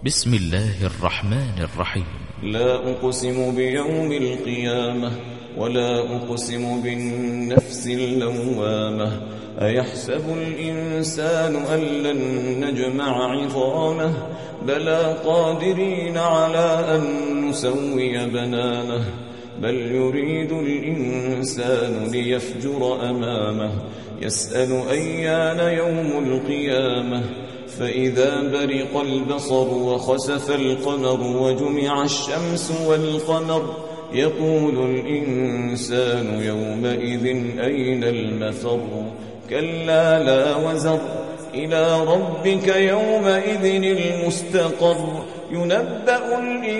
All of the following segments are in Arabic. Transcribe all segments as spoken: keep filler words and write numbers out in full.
بسم الله الرحمن الرحيم. لا أقسم بيوم القيامة ولا أقسم بالنفس اللوامة أيحسب الإنسان أن لن نجمع عظامه بلى قادرين على أن نسوي بنانه بل يريد الإنسان ليفجر أمامه يسأل أيان يوم القيامة فإذا برق البصر وخسف القمر وجمع الشمس والقمر يقول الإنسان يومئذ أين المفر كلا لا وزر إلى ربك يومئذ المستقر ينبأ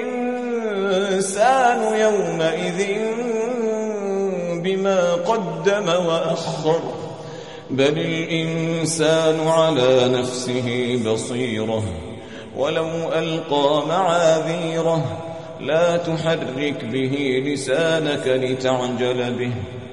الإنسان يومئذ بما قدم وأخر بل الإنسان على نفسه بصيرة ولو ألقى معاذيره لا تحرك به لسانك لتعجل به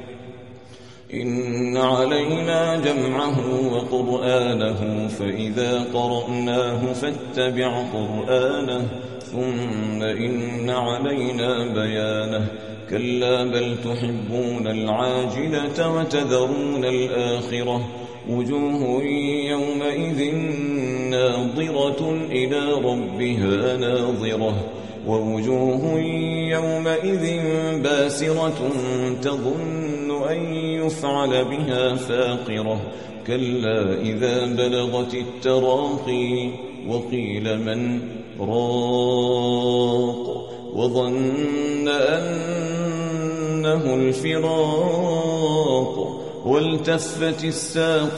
إن علينا جمعه وقرآنه فإذا قرأناه فاتبع قرآنه ثم إن علينا بيانه كلا بل تحبون العاجلة وتذرون الآخرة وجوه يومئذ ناظرة إلى ربها ناظرة ووجوه يومئذ باسرة تظن أن يفعل بها فاقرة كلا إذا بلغت التراقي وقيل من راق وظن أنه الفراق والتفت الساق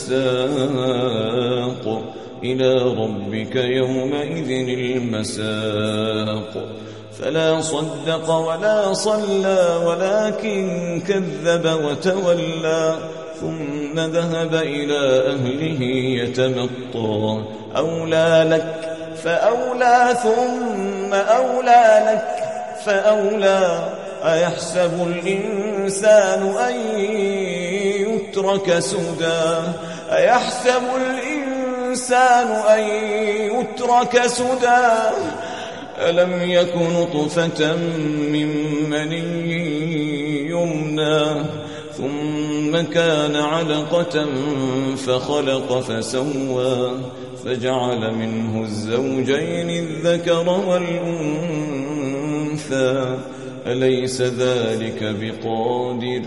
بالساق إلى ربك يومئذ المساق فلا صدق ولا صلى ولكن كذب وتولى ثم ذهب إلى أهله يتمطى أولى لك فأولى ثم أولى لك فأولى أيحسب الإنسان أن يترك سدى أيحسب الإنسان أن يترك سدى ألم يك نطفة من مني يمنى ثم كان علقة فخلق فسوى فجعل منه الزوجين الذكر والأنثى أليس ذلك بقادر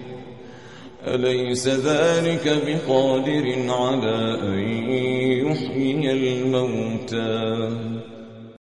أليس ذلك بقادر على أن يحيي الموتى